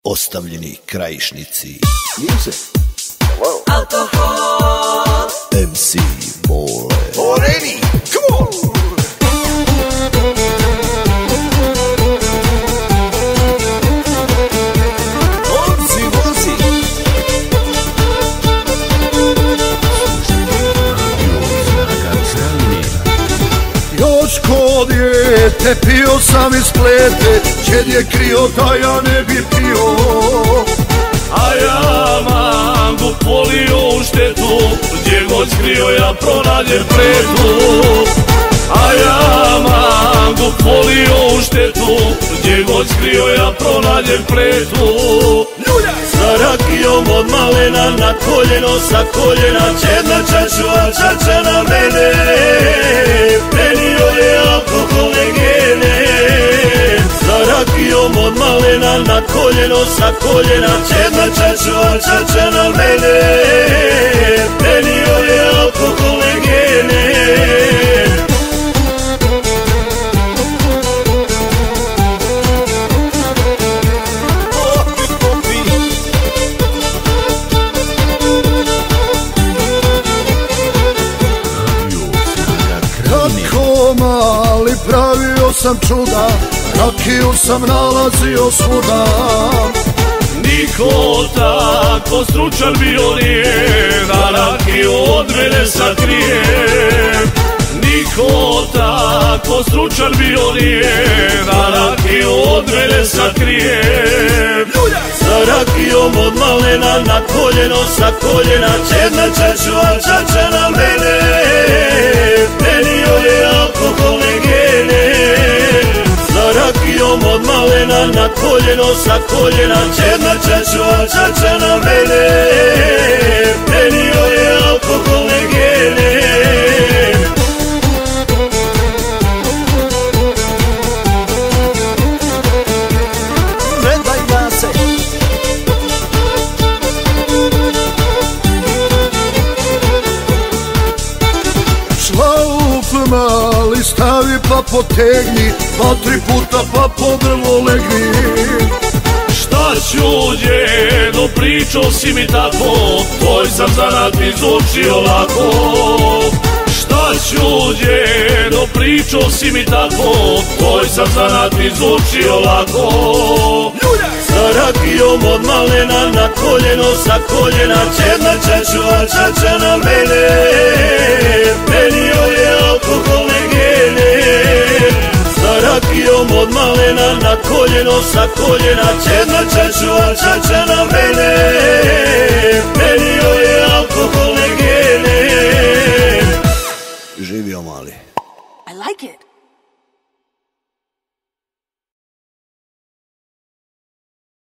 Ostavljeni krajišnici. Music. Hello. Alkohol. MC Bole. Moreni. Come on. Vozi, vozi. Još ko dijete pio sam iz plete, džed je krio da ja ne bi pio. A ja mangu polio u štetu, gdje god skrio ja pronađem pretu. A ja mangu polio u štetu, gdje god skrio ja pronađem pretu. Sa rakijom od malena na koljeno, sa koljena čedna čaču, a čača na mene. Prenio je alkoholne gene. Sa rakijom od malena na koljeno, sa koljena čedna čaču, a čača na mene. Prenio je alkoholne gene. Kako mali pravio sam čuda, rakiju sam nalazio svuda. Niko tako stručan bio nije, da rakiju od mene sakrije. Niko tako stručan bio nije, da rakiju od mene sakrije. Sa rakijom od malena na koljeno, sa koljena čedna čaču, a čača na mene. Prenio je alkoholne gene. Sa rakijom od malena na koljeno, sa koljena čedna čaču, a čača na mene. Prenio je alkoholne gene. Ne daj gase. Šlauf mali stavi pa potegni, 2-3 puta pa po drvo legni. Šta ću djedo, pričao si mi tako, tvoj sam zanat izučio lako. Šta ću djedo, pričao si mi tako, tvoj sam zanat izučio lako. Sa rakijom od malena na koljeno, sa koljena čedna čaču, a čača na mene. Prenio je alkoholne gene. Sa rakijom od malena na koljeno, sa koljena čedna čaču, a čača na mene. Prenio je alkoholne gene. Živio mali. I like it.